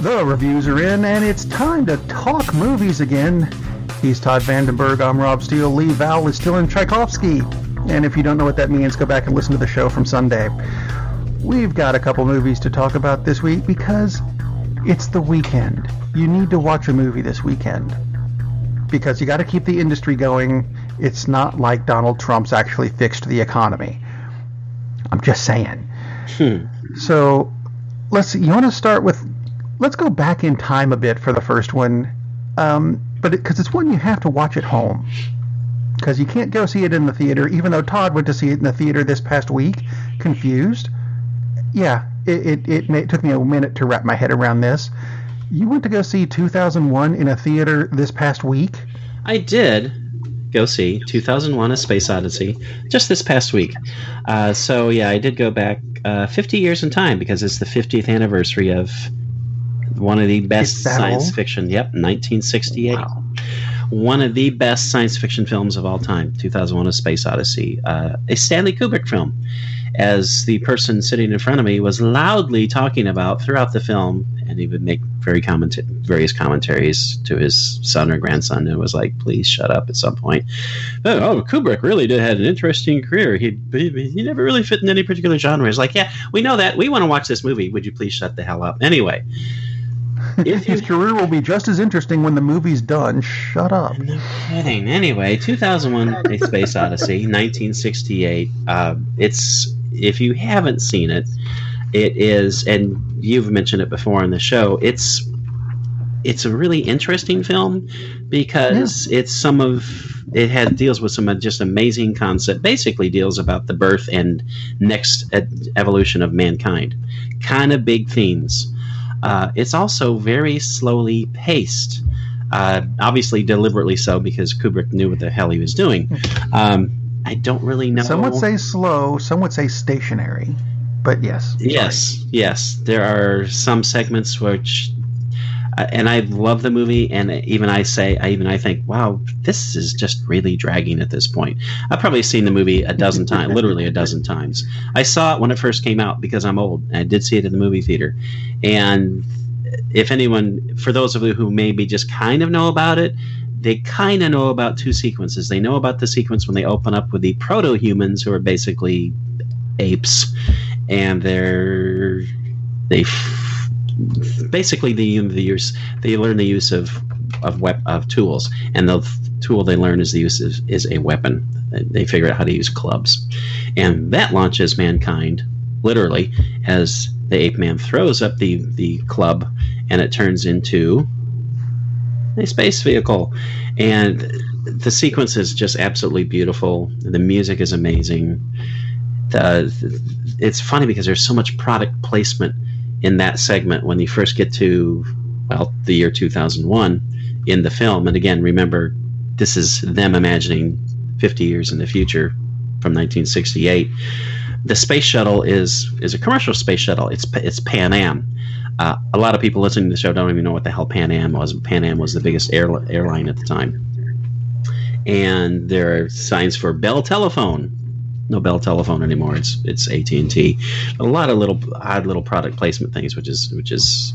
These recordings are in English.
The reviews are in, and it's time to talk movies again. He's Todd Vandenberg, I'm Rob Steele, Lee Val is still in Tchaikovsky. And if you don't know what that means, go back and listen to the show from Sunday. We've got a couple movies to talk about this week because it's the weekend. You need to watch a movie this weekend because you got to keep the industry going. It's not like Donald Trump's actually fixed the economy. I'm just saying. So you want to start with, let's go back in time a bit for the first one, but because it's one you have to watch at home because you can't go see it in the theater, even though Todd went to see it in the theater this past week. Confused. Yeah, it took me a minute to wrap my head around this. You went to go see 2001 in a theater this past week? I did go see 2001: A Space Odyssey just this past week. So yeah, I did go back 50 years in time because it's the 50th anniversary of one of the best science fiction. Yep, 1968. Wow. One of the best science fiction films of all time, 2001: A Space Odyssey, a Stanley Kubrick film, as the person sitting in front of me was loudly talking about throughout the film, and he would make various commentaries to his son or grandson, and it was like, please shut up at some point. Oh, Kubrick really did have an interesting career. He never really fit in any particular genre. It's like, yeah, we know that. We want to watch this movie. Would you please shut the hell up? Anyway. His career will be just as interesting when the movie's done. Shut up. No kidding. Anyway, 2001: A Space Odyssey, 1968. It's, if you haven't seen it, it is, and you've mentioned it before on the show, it's a really interesting film because it deals with some just amazing concept. Basically deals about the birth and next evolution of mankind. Kind of big themes. It's also very slowly paced, obviously deliberately so because Kubrick knew what the hell he was doing. I don't really know. Some would say slow, some would say stationary, but yes. Yes. There are some segments which, and I love the movie, and even I think, wow, this is just really dragging at this point. I've probably seen the movie a dozen times, literally a dozen times. I saw it when it first came out because I'm old, and I did see it in the movie theater. And if anyone, for those of you who maybe just kind of know about it, they kind of know about two sequences. They know about the sequence when they open up with the proto-humans, who are basically apes, and basically they learn the use of tools, and the tool they learn is a weapon. They figure out how to use clubs, and that launches mankind literally as the ape man throws up the club, and it turns into a space vehicle. And the sequence is just absolutely beautiful. The music is amazing. It's funny because there's so much product placement in that segment when you first get to, well, the year 2001 in the film. And again, remember, this is them imagining 50 years in the future from 1968. The space shuttle is a commercial space shuttle. It's Pan Am. A lot of people listening to the show don't even know what the hell Pan Am was. Pan Am was the biggest airline at the time. And there are signs for Bell Telephone. No Bell Telephone anymore. It's AT&T. A lot of odd little product placement things, which is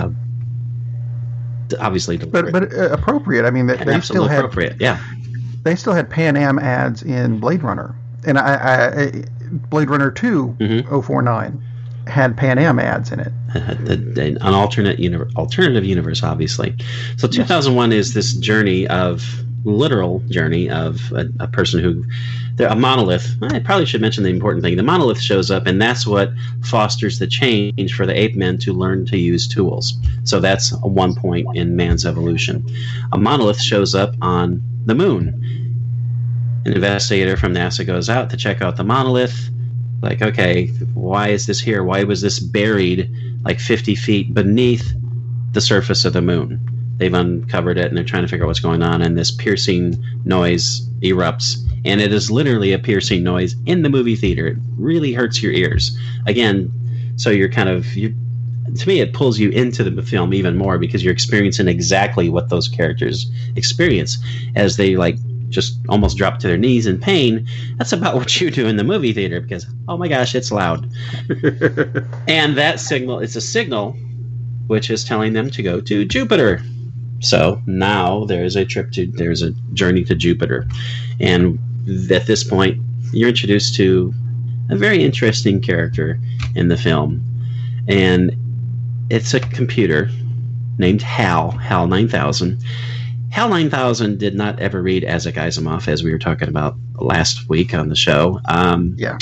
obviously but appropriate. I mean, they still had appropriate. Yeah, they still had Pan Am ads in Blade Runner, and Blade Runner 2 049 had Pan Am ads in it. An alternative universe, obviously. So 2001 is this literal journey of a person who, a monolith. I probably should mention the important thing. The monolith shows up, and that's what fosters the change for the ape men to learn to use tools. So that's one point in man's evolution. A monolith shows up on the moon. An investigator from NASA goes out to check out the monolith. Like, okay, why is this here? Why was this buried like 50 feet beneath the surface of the moon? They've uncovered it, and they're trying to figure out what's going on, and this piercing noise erupts. And it is literally a piercing noise in the movie theater. It really hurts your ears. Again, so to me, it pulls you into the film even more because you're experiencing exactly what those characters experience as they just almost drop to their knees in pain. That's about what you do in the movie theater because, oh my gosh, it's loud. And that signal, it's a signal which is telling them to go to Jupiter. So now there's a journey to Jupiter. And at this point, you're introduced to a very interesting character in the film. And it's a computer named HAL 9000. HAL 9000 did not ever read Isaac Asimov, as we were talking about last week on the show. Yeah.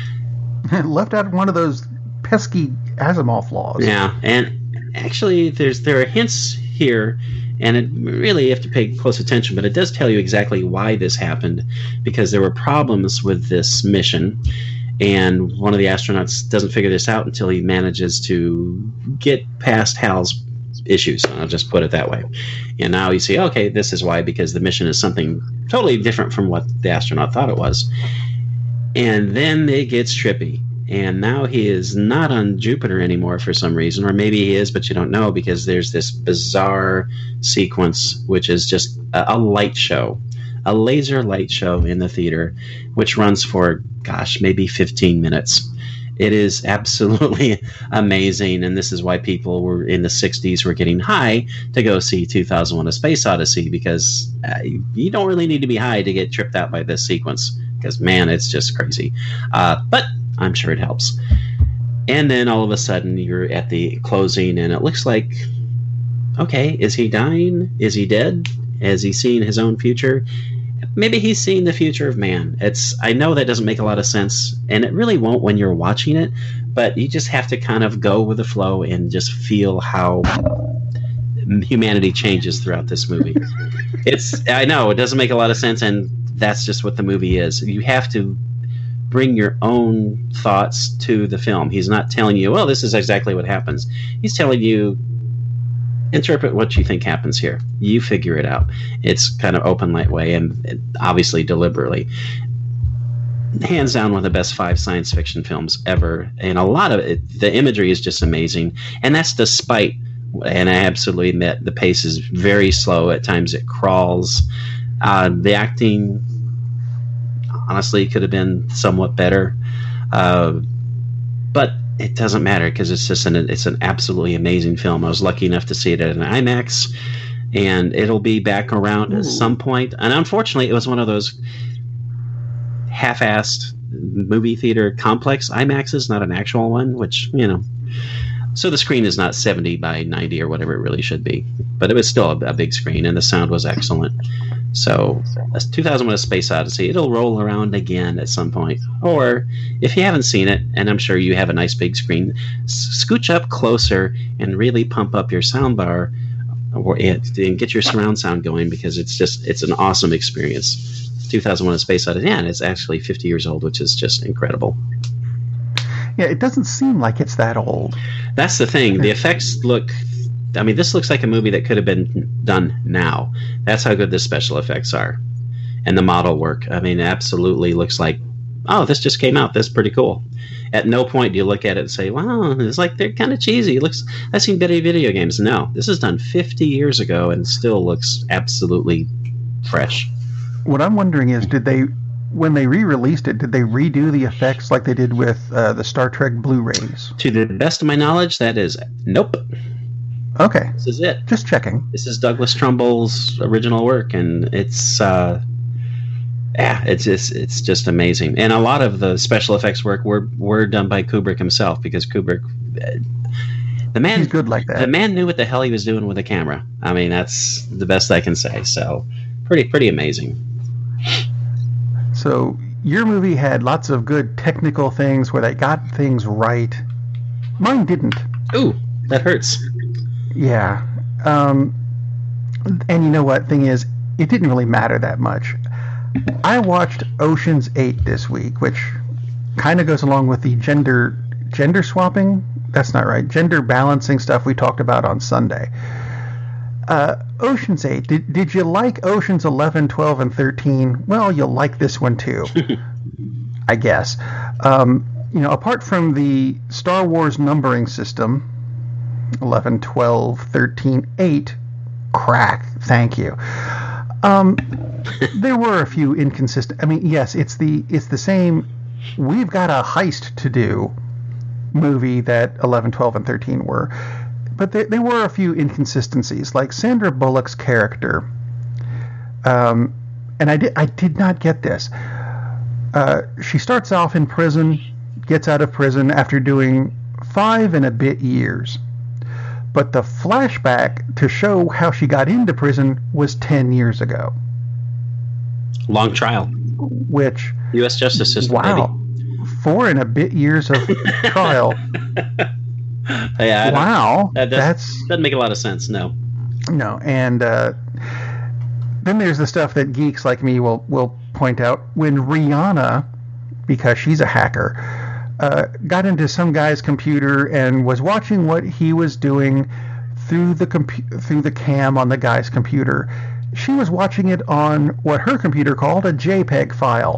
Left out one of those pesky Asimov laws. Yeah, and actually there are hints here, and it really you have to pay close attention, but it does tell you exactly why this happened, because there were problems with this mission, and one of the astronauts doesn't figure this out until he manages to get past HAL's issues. I'll just put it that way. And now you see, okay, this is why, because the mission is something totally different from what the astronaut thought it was. And then it gets trippy. And now he is not on Jupiter anymore for some reason, or maybe he is, but you don't know, because there's this bizarre sequence, which is just a light show, a laser light show in the theater, which runs for, maybe 15 minutes. It is absolutely amazing, and this is why people were in the 60s were getting high to go see 2001: A Space Odyssey, because you don't really need to be high to get tripped out by this sequence, because, man, it's just crazy. But I'm sure it helps. And then all of a sudden you're at the closing, and it looks like, okay, is he dying? Is he dead? Has he seen his own future? Maybe he's seen the future of man. I know that doesn't make a lot of sense, and it really won't when you're watching it, but you just have to kind of go with the flow and just feel how humanity changes throughout this movie. I know it doesn't make a lot of sense, and that's just what the movie is. You have to bring your own thoughts to the film. He's not telling you, well, this is exactly what happens. He's telling you, interpret what you think happens here. You figure it out. It's kind of open, light way, and obviously deliberately. Hands down one of the best 5 science fiction films ever. And a lot of it, the imagery is just amazing. And that's despite, and I absolutely admit, the pace is very slow. At times it crawls. The acting, honestly, could have been somewhat better. But it doesn't matter, because it's an absolutely amazing film. I was lucky enough to see it at an IMAX, and it'll be back around at some point. And unfortunately, it was one of those half-assed movie theater complex IMAXs, not an actual one, which, so the screen is not 70 by 90 or whatever it really should be. But it was still a big screen, and the sound was excellent. So, 2001: A Space Odyssey, it'll roll around again at some point. Or, if you haven't seen it, and I'm sure you have a nice big screen, scooch up closer and really pump up your sound bar and get your surround sound going, because it's an awesome experience. 2001: A Space Odyssey, and it's actually 50 years old, which is just incredible. Yeah, it doesn't seem like it's that old. That's the thing. The effects look... this looks like a movie that could have been done now. That's how good the special effects are. And the model work. It absolutely looks like, oh, this just came out. That's pretty cool. At no point do you look at it and say, wow, it's like they're kind of cheesy. I've seen better video games. No, this is done 50 years ago and still looks absolutely fresh. What I'm wondering is, when they re-released it, did they redo the effects like they did with the Star Trek Blu-rays? To the best of my knowledge, that is nope. Okay. This is it. Just checking. This is Douglas Trumbull's original work, and it's just amazing. And a lot of the special effects work were done by Kubrick himself, because Kubrick, the man, he's good like that. The man knew what the hell he was doing with a camera. That's the best I can say. So, pretty amazing. So your movie had lots of good technical things where they got things right. Mine didn't. Ooh, that hurts. Yeah. And you know what? Thing is, it didn't really matter that much. I watched Ocean's 8 this week, which kind of goes along with the gender swapping. That's not right. Gender balancing stuff we talked about on Sunday. Ocean's 8. Did you like Oceans 11, 12, and 13? Well, you'll like this one too, I guess. Apart from the Star Wars numbering system, 11, 12, 13, 8, crack, thank you. There were a few inconsistent. Yes, it's the same. We've got a heist to do movie that 11, 12, and 13 were. but there were a few inconsistencies, like Sandra Bullock's character. And I did not get this. She starts off in prison, gets out of prison after doing 5 and a bit years. But the flashback to show how she got into prison was 10 years ago. Long trial. Which... U.S. Justice System, wow. baby. 4 and a bit years of trial. Yeah, wow. That doesn't make a lot of sense, no. No, and then there's the stuff that geeks like me will point out. When Rihanna, because she's a hacker, got into some guy's computer and was watching what he was doing through the cam on the guy's computer. She was watching it on what her computer called a JPEG file.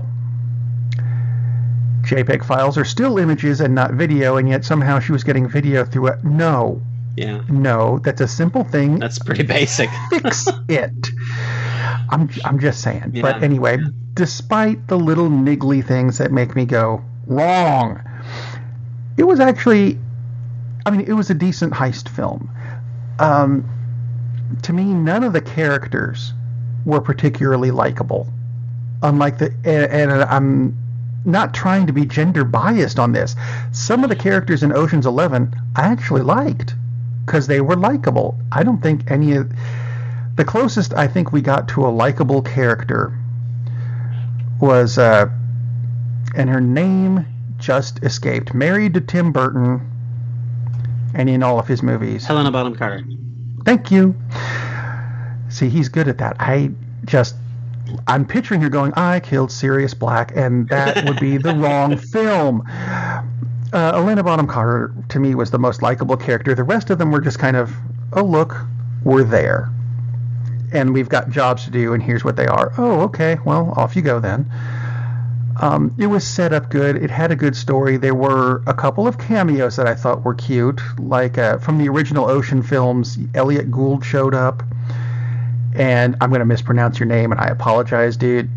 JPEG files are still images and not video, and yet somehow she was getting video through it. No. Yeah. No, that's a simple thing. That's pretty basic. Fix it. I'm just saying. Yeah. But anyway, despite the little niggly things that make me go, wrong, it was actually, it was a decent heist film. To me, none of the characters were particularly likable. Unlike and I'm not trying to be gender biased on this. Some of the characters in Ocean's 11 I actually liked because they were likable. I don't think any of the closest I think we got to a likable character was and her name just escaped. Married to Tim Burton and in all of his movies. Helena Bonham Carter. Thank you. See, he's good at that. I'm picturing her going, I killed Sirius Black, and that would be the wrong film. Helena Bonham Carter, to me, was the most likable character. The rest of them were just kind of, oh, look, we're there. And we've got jobs to do, and here's what they are. Oh, okay, well, off you go then. It was set up good. It had a good story. There were a couple of cameos that I thought were cute. Like from the original Ocean films, Elliot Gould showed up. And I'm going to mispronounce your name, and I apologize, dude.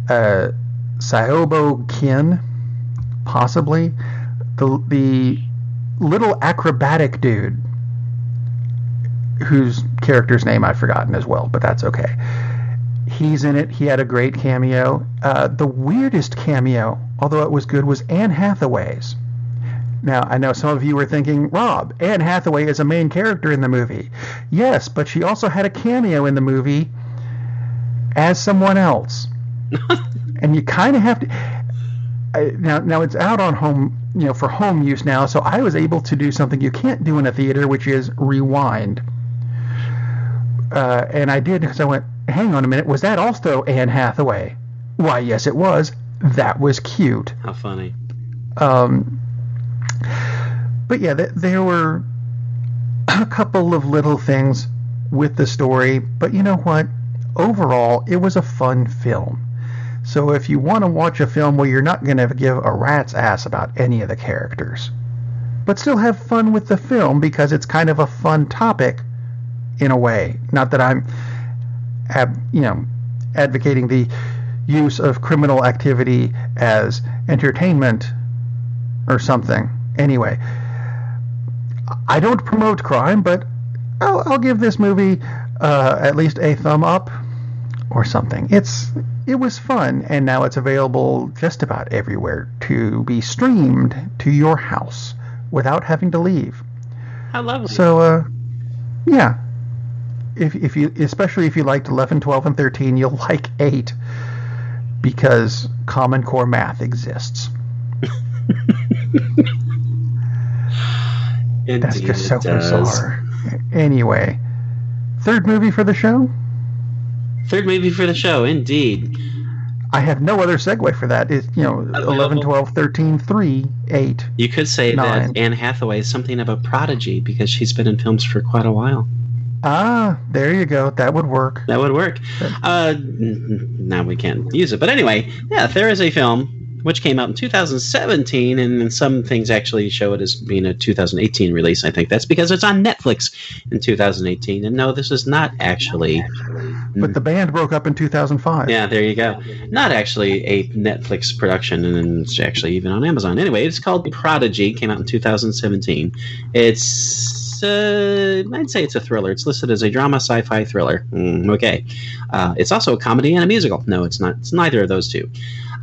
Sayobo Kin, possibly. The little acrobatic dude, whose character's name I've forgotten as well, but that's okay. He's in it. He had a great cameo. The weirdest cameo, although it was good, was Anne Hathaway's. Now, I know some of you were thinking, Rob, Anne Hathaway is a main character in the movie. Yes, but she also had a cameo in the movie as someone else. And you kind of have to... Now it's out on home, for home use now, so I was able to do something you can't do in a theater, which is rewind. And I did, because I went, hang on a minute, was that also Anne Hathaway? Why, yes, it was. That was cute. How funny. But yeah, there were a couple of little things with the story, but you know what? Overall, it was a fun film. So if you want to watch a film where you're not going to give a rat's ass about any of the characters, but still have fun with the film because it's kind of a fun topic in a way. Not that I'm, advocating the use of criminal activity as entertainment or something. Anyway, I don't promote crime, but I'll give this movie at least a thumb up or something. It was fun, and now it's available just about everywhere to be streamed to your house without having to leave. How lovely. So, yeah. If you, especially if you liked 11, 12, and 13, you'll like 8 because Common Core math exists. That's just so bizarre. Anyway, third movie for the show? Third movie for the show, indeed. I have no other segue for that. It's, 11, 12, 13, 3, 8. You could say 9. that Anne Hathaway is something of a prodigy because she's been in films for quite a while. Ah, there you go. That would work. That would work. Now we can't use it. But anyway, yeah, there is a film which came out in 2017, and some things actually show it as being a 2018 release. I think that's because it's on Netflix in 2018. And no, this is not actually... But the band broke up in 2005. Yeah, there you go. Not actually a Netflix production, and it's actually even on Amazon. Anyway, it's called Prodigy. Came out in 2017. It's I'd say it's a thriller. It's listed as a drama sci-fi thriller. Okay. It's also a comedy and a musical. No, it's not. It's neither of those two.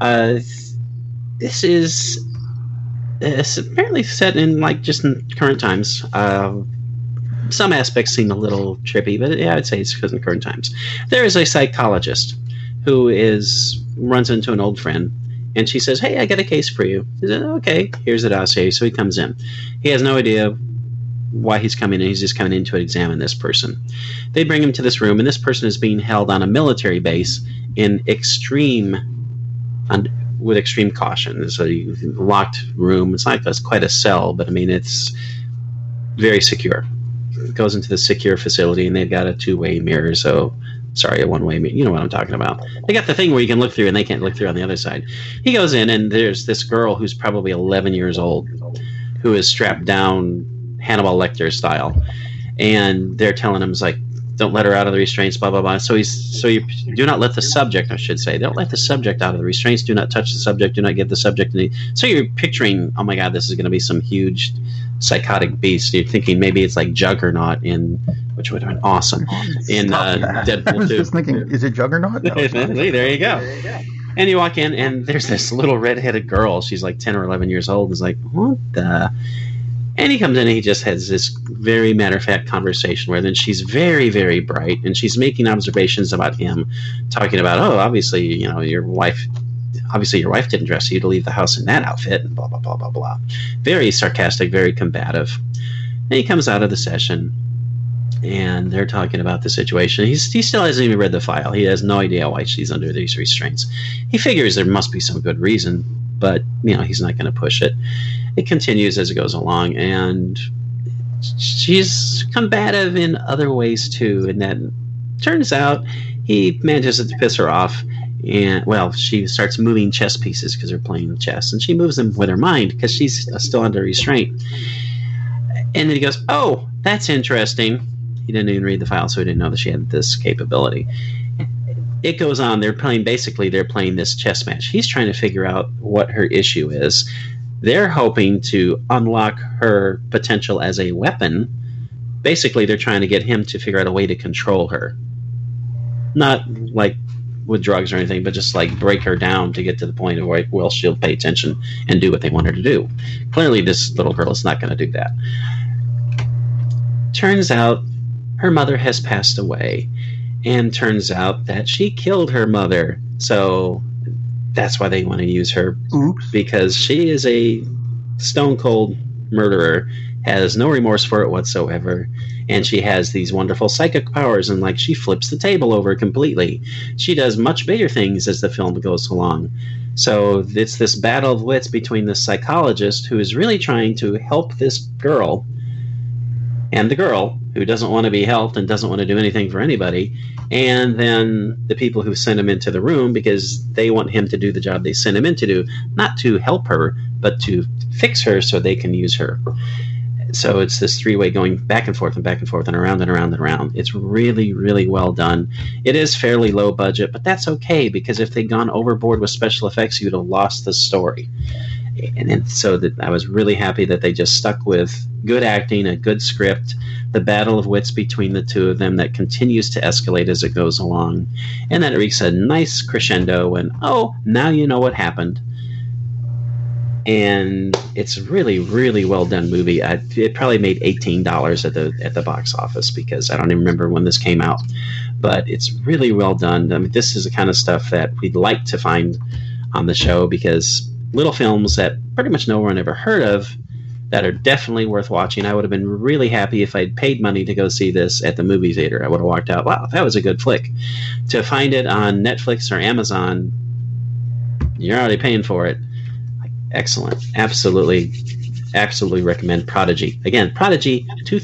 This is it's apparently set in just in current times. Some aspects seem a little trippy, but yeah, I'd say it's because in current times. There is a psychologist who runs into an old friend, and she says, "Hey, I got a case for you." He said, "Okay, here's the dossier." So he comes in. He has no idea why he's coming in. He's just coming in to examine this person. They bring him to this room, and this person is being held on a military base in with extreme caution. It's a locked room. It's not quite a cell, but I mean, it's very secure. It goes into the secure facility, and they've got a two-way mirror. A one-way mirror. You know what I'm talking about. They got the thing where you can look through, and they can't look through on the other side. He goes in, and there's this girl who's probably 11 years old, who is strapped down Hannibal Lecter style, and they're telling him, don't let her out of the restraints, blah blah blah. So you do not let the subject, I should say, don't let the subject out of the restraints. Do not touch the subject. Do not give the subject any. So you're picturing, oh my God, this is going to be some huge psychotic beast. You're thinking maybe it's like Juggernaut which would have been awesome in Deadpool 2. I was just thinking, is it Juggernaut? No, there you go. And you walk in, and there's this little red-headed girl. She's 10 or 11 years old. It's what the? And he comes in, and he just has this very matter-of-fact conversation where then she's very, very bright, and she's making observations about him, talking about, obviously, your wife didn't dress you to leave the house in that outfit, and blah, blah, blah, blah, blah. Very sarcastic, very combative. And he comes out of the session, and they're talking about the situation. He still hasn't even read the file. He has no idea why she's under these restraints. He figures there must be some good reason, but, he's not going to push it. It continues as it goes along, and she's combative in other ways, too, and that turns out he manages to piss her off. And she starts moving chess pieces because they're playing chess, and she moves them with her mind because she's still under restraint. And then he goes, "Oh, that's interesting." He didn't even read the file, so he didn't know that she had this capability. It goes on. They're playing this chess match. He's trying to figure out what her issue is. They're hoping to unlock her potential as a weapon. Basically, they're trying to get him to figure out a way to control her. Not with drugs or anything, but just break her down to get to the point of where she'll pay attention and do what they want her to do. Clearly, this little girl is not going to do that. Turns out her mother has passed away, and turns out that she killed her mother. So that's why they want to use her. Oops. Because she is a stone cold murderer, has no remorse for it whatsoever, and she has these wonderful psychic powers, and she flips the table over completely. She does much bigger things as the film goes along. So it's this battle of wits between the psychologist, who is really trying to help this girl, and the girl, who doesn't want to be helped and doesn't want to do anything for anybody, and then the people who send him into the room because they want him to do the job they sent him in to do, not to help her, but to fix her so they can use her. So it's this three-way going back and forth and back and forth and around and around and around. It's really, really well done. It is fairly low budget, but that's okay, because if they'd gone overboard with special effects, you'd have lost the story. And so I was really happy that they just stuck with good acting, a good script, the battle of wits between the two of them that continues to escalate as it goes along, and then it reaches a nice crescendo and, now you know what happened. And it's really, really well done movie. It probably made $18 at the box office, because I don't even remember when this came out, but it's really well done. I mean, this is the kind of stuff that we'd like to find on the show, because little films that pretty much no one ever heard of that are definitely worth watching. I would have been really happy if I'd paid money to go see this at the movie theater. I would have walked out, wow, that was a good flick. To find it on Netflix or Amazon, you're already paying for it. Excellent. Absolutely recommend Prodigy. Again, Prodigy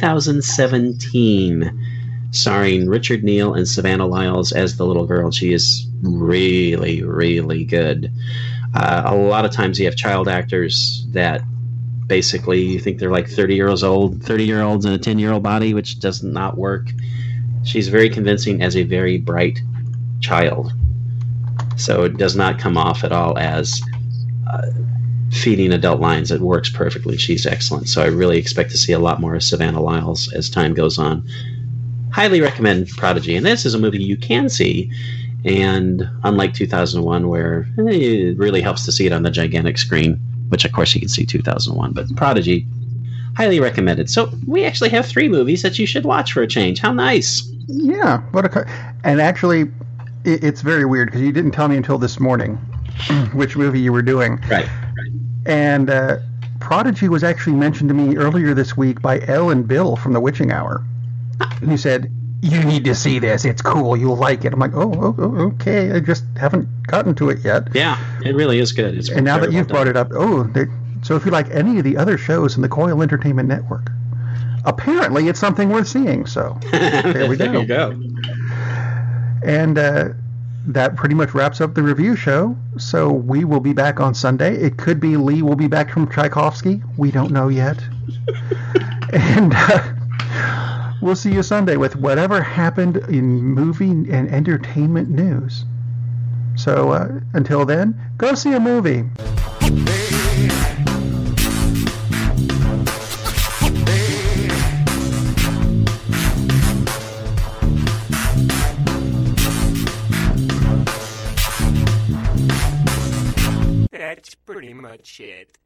2017, starring Richard Neal and Savannah Lyles as the little girl. She is really, really good. A lot of times you have child actors that basically you think they're 30-year-olds in a 10-year-old body, which does not work. She's very convincing as a very bright child. So it does not come off at all as feeding adult lines. It works perfectly. She's excellent. So I really expect to see a lot more of Savannah Lyles as time goes on. Highly recommend Prodigy. And this is a movie you can see. And unlike 2001, where it really helps to see it on the gigantic screen, which of course you can see 2001, but Prodigy, highly recommended. So we actually have 3 movies that you should watch for a change. How nice. Yeah. And actually, it's very weird because you didn't tell me until this morning which movie you were doing. Right. And Prodigy was actually mentioned to me earlier this week by Elle and Bill from The Witching Hour. Who said, you need to see this. It's cool. You'll like it. I'm like, oh, okay. I just haven't gotten to it yet. Yeah, it really is good. And now that you've brought it up, so if you like any of the other shows in the Coil Entertainment Network, apparently it's something worth seeing. So there we go. There you go. And that pretty much wraps up the review show. So we will be back on Sunday. It could be Lee will be back from Tchaikovsky. We don't know yet. And we'll see you Sunday with whatever happened in movie and entertainment news. So until then, go see a movie. That's pretty much it.